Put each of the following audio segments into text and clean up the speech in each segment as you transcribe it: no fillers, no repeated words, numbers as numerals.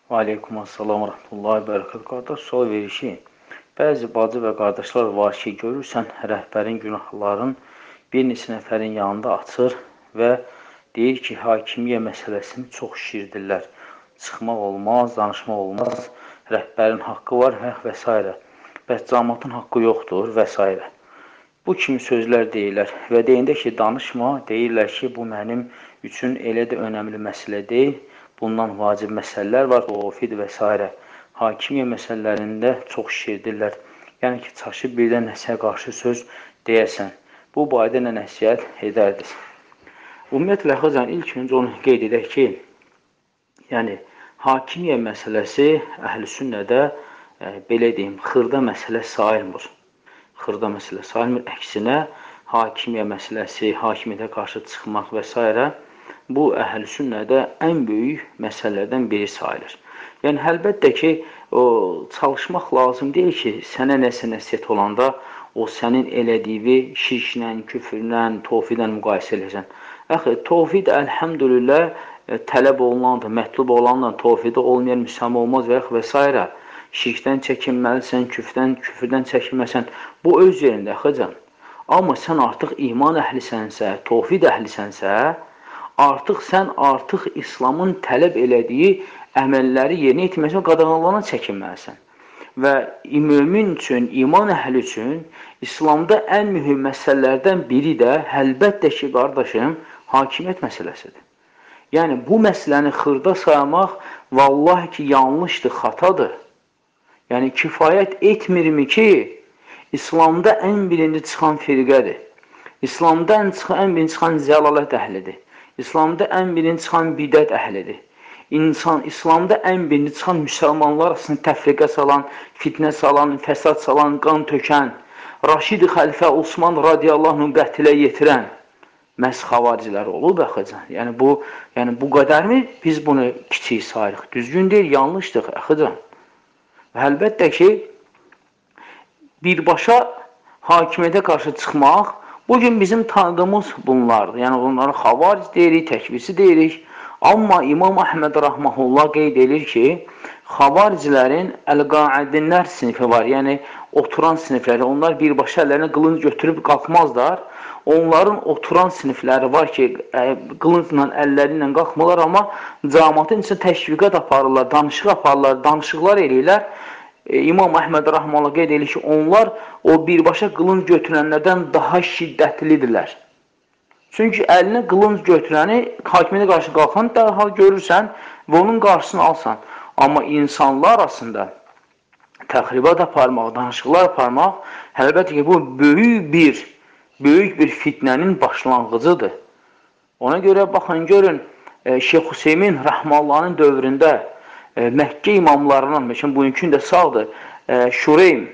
Və aleykum assalam və rəhmətullahi və bərəkət. Qardaş, sual verir ki, bəzi bacı və qardaşlar var ki, görürsən rəhbərin günahların bir neçə nəfərin yanında açır və deyir ki, hakimiyyə məsələsini çox şişirdirlər. Çıxmaq olmaz, danışmaq olmaz, rəhbərin haqqı var və s. Bəs cəmaatın haqqı yoxdur və s. Bu kimi sözlər deyirlər və deyəndə ki, danışma, deyirlər ki, bu mənim üçün elə də önəmli məsələ deyil. Bundan vacib məsələlər var, tövhid və s. Hakimiyyə məsələlərində çox şişirdirlər. Yəni ki, çaşıb birdən nəsə qarşı söz deyəsən. Bu barədə nə nəsihət edərdiniz? Ümumiyyətlə, xəzən, ilk öncə onu qeyd edək ki, yəni, hakimiyyə məsələsi əhl-i sünnədə, belə deyim, xırda məsələ sayılmır. Xırda məsələ sayılmır. Əksinə, hakimiyyə məsələsi, hakimiyyətə qarşı çıxmaq və s. Bu, əhl-i sünnədə ən böyük məsələlərdən biri sayılır. Yəni, əlbəttə ki, çalışmaq lazım deyil ki, sənə nəsə nəsiyyət olanda, o sənin elədiyi şirklə, küfürlə, tövhidlə müqayisə edəcəksən. Əxi, tövhid, əlhəmdülillah, tələb olunandır, mətlub olanla tövhidi olmayan müsəlman olmaz və s. Şirkdən çəkinməlisən, küfürdən çəkinməlisən. Bu, öz yerində, xəcan. Amma sən artıq iman əhlisənsə, tövhid əhlisənsə, artıq sən İslamın tələb elədiyi əməlləri yerinə yetirməsən, qadağanlarına çəkinməlisən. Və mömin üçün, iman əhli üçün İslamda ən mühüm məsələlərdən biri də, əlbəttə ki, qardaşım, hakimiyyət məsələsidir. Yəni, bu məsələni xırda saymaq, vallahi ki, yanlışdır, xatadır. Yəni, kifayət etmirmi ki, İslamda ən birinci çıxan firqədir. İslamda ən birinci çıxan zəlalət əhlidir. İslamda ən birinci çıxan bidət əhlidir. İslamda ən birinci çıxan müsəlmanlar arasında təfriqə salan, fitnə salan, fəsad salan, qan tökən, Raşid-i Xəlifə Osman radiyallahu anh qətilə yetirən məhz xavaricilər olub, əxıcan. Yəni, bu qədərmi biz bunu kiçik sayırıq? Düzgün deyil, yanlışdır, əxıcan. Və əlbəttə ki, birbaşa hakimiyyətə qarşı çıxmaq, bugün bizim tanıdığımız bunlardır. Yəni, onları xavaric deyirik, təkvirsi deyirik. Amma İmam Əhməd Rəhməhullah qeyd edir ki, xavaricilərin əl-qaidinlər sinifi var. Yəni, oturan sinifləri. Onlar birbaşa əllərinə qılınc götürüb qalxmazlar. Onların oturan sinifləri var ki, qılıncla, əlləri ilə qalxmırlar, amma cəmaatın içində təşviqat aparırlar, danışıq aparırlar, danışıqlar eləyirlər. İmam Əhməd Rəhməhullah qeyd edir ki, onlar o birbaşa qılınc götürənlərdən daha şiddətlidirlər. Çünki əlinə qılınc götürəni, hakimiyyətə qarşı qalxan dərhal görürsən və onun qarşısını alsan. Amma insanlar arasında təxribat aparmaq, danışıqlar aparmaq, əlbəttə ki, bu böyük bir fitnənin başlanğıcıdır. Ona görə, baxın, görün, Şeyx Hüseymin Rəhməllahın dövründə Məkkə imamlarından, bugünkü də sağdır, Şureym,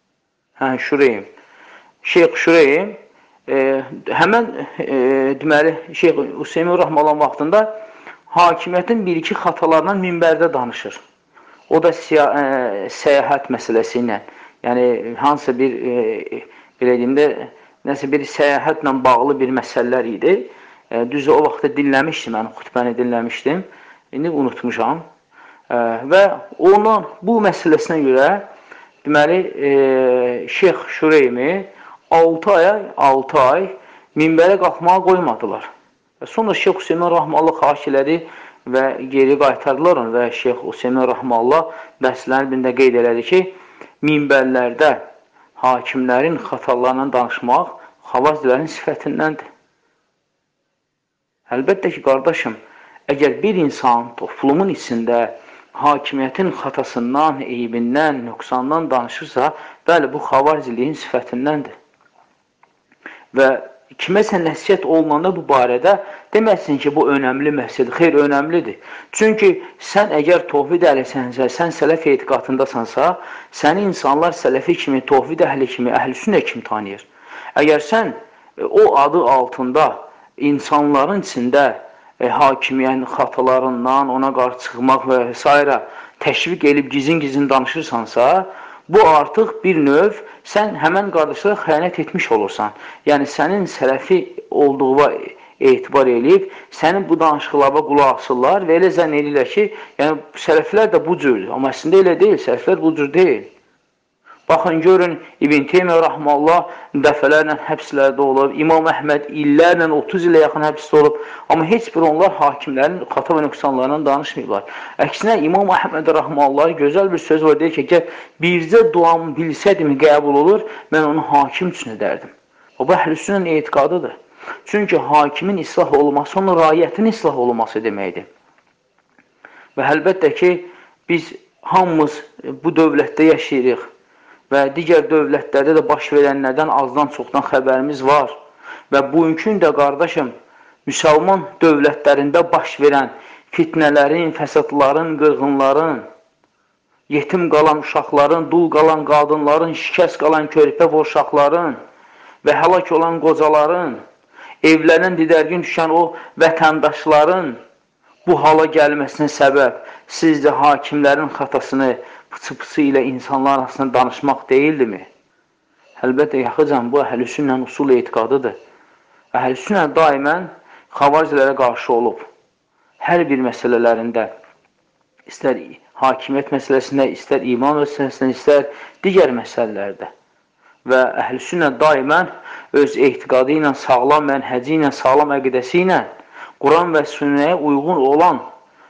Şeyx Şureym, həmən, deməli, Şeyx Hüseymin Rəhməllahın vaxtında hakimiyyətin bir-iki xatalarından minbərdə danışır. O da səyahət məsələsi ilə, yəni, hansısa bir, belə deyim də, nəsə bir səyahətlə bağlı bir məsələlər idi. Düzü, o vaxtda dinləmişdim, mən xütbəni dinləmişdim, indi unutmuşam. Və onun bu məsələsinə görə, deməli, Şeyx Şureymi 6 ay minbərə qalxmağa qoymadılar. Sonra Şeyx Hüseymin Rəhməllah xahiş elədi və geri qaytardılar onu və Şeyx Hüseymin Rəhməllah bəhslərin birində qeyd elədi ki, minbərlərdə hakimlərin xatalarından danışmaq xavaricilərin sifətindəndir. Əlbəttə ki, qardaşım, əgər bir insan toplumun içində hakimiyyətin xatasından, eybindən, nöqsandan danışırsa, bəli, bu xavariciliyin sifətindəndir. Və kiməsə nəsiyyət olunanda bu barədə deməsin ki, bu önəmli məsələdir. Xeyr, önəmlidir. Çünki sən əgər tövhid əhlisənsə, sən sələf etiqadındasansa, səni insanlar sələfi kimi, tövhid əhli kimi, əhl-i-sünnə kimi tanıyır. Əgər sən o adı altında insanların içində hakimiyyətin xatalarından, ona qarşı çıxmaq və s. təşviq edib gizin-gizin danışırsansa, bu artıq bir növ sən həmən qardaşlara xəyanət etmiş olursan. Yəni, sənin sələfi olduğuna etibar eləyib, sənin bu danışıqlara qulaq asırlar və elə zənn edirlər ki, yəni sələflər də bu cürdür. Amma əslində elə deyil, sələflər bu cür deyil. Baxın, görün, İbn Teymiyyə Rahmanullah dəfələrlə həbslərdə olub, İmam Əhməd illərlə 30 ilə yaxın həbsdə olub, amma heç bir onlar hakimlərin xata və nöqsanlarından danışmıyorlar. Əksinə, İmam Əhməd Rahmanullah gözəl bir söz var, deyir ki, əgər bircə duamı bilsədim qəbul olur, mən onu hakim üçün edərdim. O, bu əhlüsünnənin etiqadıdır. Çünki hakimin islah olması, onun raiyyətin islah olması deməkdir. Və əlbəttə ki, biz hamımız bu dövlətdə yaşayırıq. Və digər dövlətlərdə də baş verənlərdən azdan çoxdan xəbərimiz var. Və bugünkü də qardaşım, müsəlman dövlətlərində baş verən fitnələrin, fəsadların, qırğınların, yetim qalan uşaqların, dul qalan qadınların, şikəst qalan körpə və uşaqların və həlak olan qocaların, evlərin didərgin düşən o vətəndaşların bu hala gəlməsinə səbəb sizdə hakimlərin xatasını pıçı-pıçı ilə insanlar arasında danışmaq deyildimi? Əlbəttə, yaxıcan, bu əhlüsünnənin usul etiqadıdır. Əhlüsünnə daimən xavaricilərə qarşı olub. Hər bir məsələlərində, istər hakimiyyət məsələsində, istər iman məsələsində, istər digər məsələlərdə. Və əhlüsünnə daimən öz etiqadı ilə, sağlam mənhəci ilə, sağlam əqidəsi ilə Quran və sünnəyə uyğun olan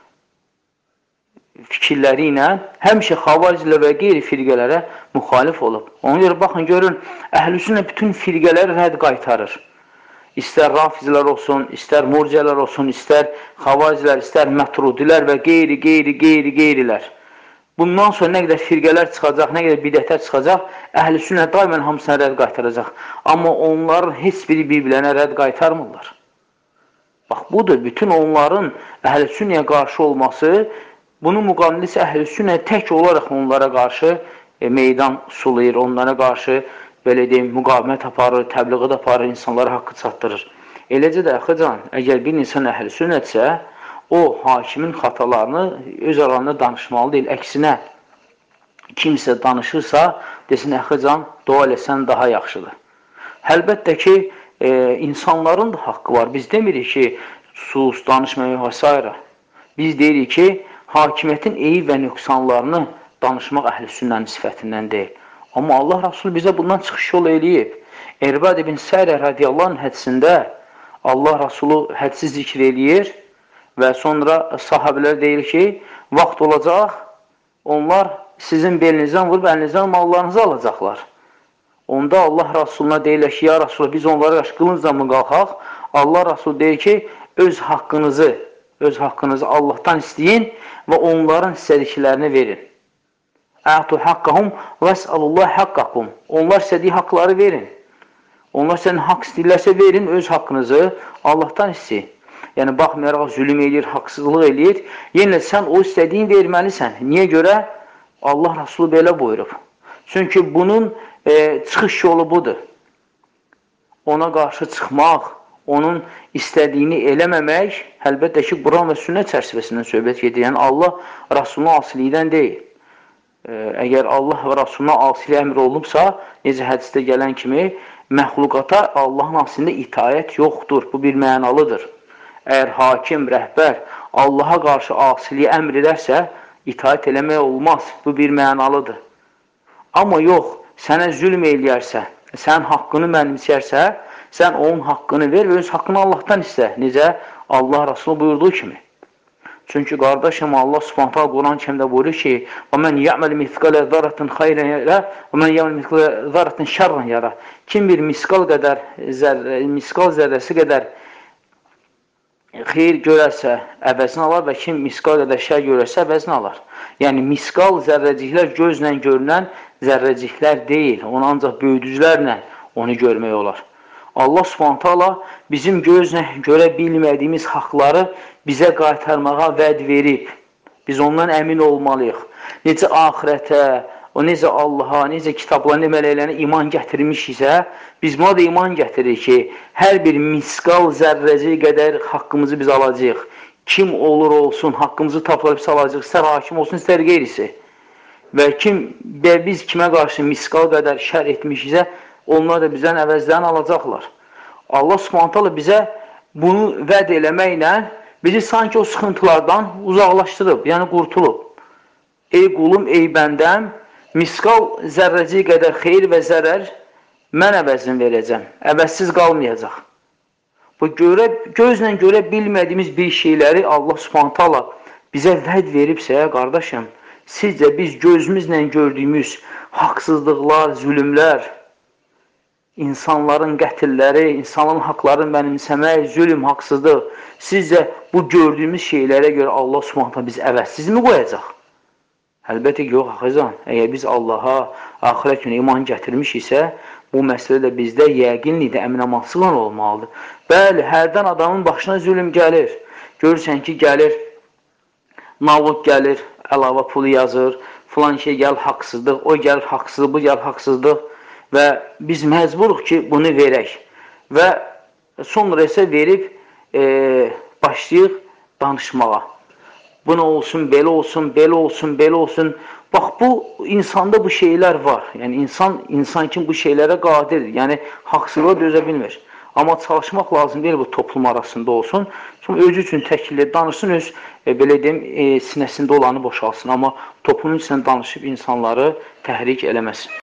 fikirləri ilə həmişə xavaricilə və qeyri-firqələrə müxalif olub. Ona görə baxın, görün, əhlüsünnə bütün firqələri rədd qaytarır. İstər rafizlər olsun, istər murcələr olsun, istər xavaricilər, istər mətrudilər və qeyrilər. Bundan sonra nə qədər firqələr çıxacaq, nə qədər bidətlər çıxacaq, əhlüsünnə daimən hamısına rədd qaytaracaq. Amma onların heç biri bir-birlərinə rədd qaytarmırlar. Bax, budur, bütün onların əhlüsünnəyə qarşı olması, bunun müqabilində isə əhlüsünnə tək olaraq onlara qarşı meydan sulayır, onlara qarşı belə deyim, müqavimət aparır, təbliğat aparır, insanlara haqqı çatdırır. Eləcə də əxıcan, əgər bir insan əhlüsünnətsə, o hakimin xatalarını öz aralarında danışmalı deyil. Əksinə, kimsə danışırsa, desin, əxıcan, dua eləsən daha yaxşıdır. Əlbəttə ki, insanların da haqqı var. Biz demirik ki, sus, danışmayın və s. Biz deyirik ki, hakimiyyətin eyib və nöqsanlarını danışmaq əhlüsünnənin sifətindən deyil. Amma Allah Rasulü bizə bundan çıxış yol eləyib. Erbad ibn Sərə radiyallahu anh hədisində Allah Rasulü hədsi zikr eləyir və sonra sahabələr deyir ki, vaxt olacaq, onlar sizin belinizdən vurub əlinizdən mallarınızı alacaqlar. Onda Allah Rasuluna deyirlər ki, ya Rasulü, biz onlara qarşı qılınızla mı qalxaq? Allah Rasulü deyir ki, öz haqqınızı Allahdan istəyin və onların istədiklərini verin. Ətu haqqahum və əsəlullah haqqakum. Onlar istədiyi haqları verin. Onlar sənin haqq istəyirlərsə verin, öz haqqınızı Allahdan istəyin. Yəni, baxmayaraq, zülüm eləyir, haqsızlıq eləyir. Yenə sən o istədiyin verməlisən. Niyə görə? Allah Rasulü belə buyurub. Çünki bunun çıxış yolu budur. Ona qarşı çıxmaq, onun istədiyini eləməmək, əlbəttə ki, Quran və sünnət çərçivəsindən söhbət gedir. Yəni, Allah Rasuluna asilikdən deyil. Əgər Allah və Rasuluna asilik əmr olunubsa, necə hədisdə gələn kimi, məxluqata Allahın aslında itaət yoxdur. Bu bir mənalıdır. Əgər hakim, rəhbər Allaha qarşı asiliyi əmr edərsə, itaət eləmək olmaz. Bu bir mənalıdır. Amma yox, sənə zülm eləyərsə, sənin haqqını mənimsəyərsə, sən onun haqqını ver və öz haqqını Allahdan istə. Necə? Allah Rasulü buyurduğu kimi. Çünki qardaşım, Allah Subhanahu Quran kəmdə buyurur ki, وَمَنْ يَعْمَلْ مِثْقَلَ ذَرَّةٍ خَيْرًا يَرَى وَمَنْ يَعْمَلْ مِثْقَلَ ذَرَّةٍ شَرًّا يَرَى. Kim bir miskal zərrəsi qədər xeyir görərsə, əvəzini alar və kim miskal qədər şər görərsə, əvəzini alar. Yəni, miskal zərrəciklər gözlə görünən zərrəciklər deyil. Onu ancaq böyüdücülərlə onu görmək olar. Allah Subhanahu bizim gözlə görə bilmədiyimiz haqları bizə qaytarmağa vəd verib. Biz ondan əmin olmalıyıq. Necə axirətə, necə Allaha, necə kitablarına, mələklərinə iman gətirmiş isə, biz buna da iman gətiririk ki, hər bir miskal zərrəci qədər haqqımızı biz alacaq. Kim olur olsun, haqqımızı tapılıb salacaq, istər hakim olsun, istər qeyrisi. Və biz kimə qarşı miskal qədər şər etmişizə, onlar da bizdən əvəzlərini alacaqlar. Allah Subhanahu bizə bunu vəd eləməklə bizi sanki o sıxıntılardan uzaqlaşdırıb, yəni qurtulub. Ey qulum, ey bəndəm, misqal zərrəci qədər xeyir və zərər mən əvəzini verəcəm, əvəzsiz qalmayacaq. Bu gözlə görə bilmədiyimiz bir şeyləri Allah Subhanahu taala bizə vəd veribsə, qardaşım, sizcə biz gözümüzlə gördüyümüz haqsızlıqlar, zülümlər, insanların qətilləri, insanların haqlarını mənimsəmək, zülüm, haqsızlıq, sizcə bu gördüyümüz şeylərə görə Allah Subhanahu taala bizi əvəzsiz mi qoyacaq? Əlbəttə ki, yox, axıcan. Əgər biz Allaha, axirət günə iman gətirmiş isə, bu məsələdə bizdə yəqinlikdə əminəmansıqla olmalıdır. Bəli, hərdən adamın başına zülüm gəlir. Görürsən ki, gəlir, nalog gəlir, əlavə pulu yazır, filan şey gəlir haqsızlıq, o gəlir haqsızlıq, bu gəlir haqsızlıq və biz məcburuq ki, bunu verək. Və sonra isə verib başlayıq danışmağa. Bu nə olsun, belə olsun, belə olsun, belə olsun. Bax, bu insanda bu şeylər var. Yəni, insan kimi bu şeylərə qadirdir. Yəni, haqsızlığa dözə bilmir. Amma çalışmaq lazım deyil, bu toplum arasında olsun. Çünki özü üçün təkillə danışsın, öz, belə deyim, sinəsində olanı boşalsın. Amma toplumun içində danışıb insanları təhrik eləməsin.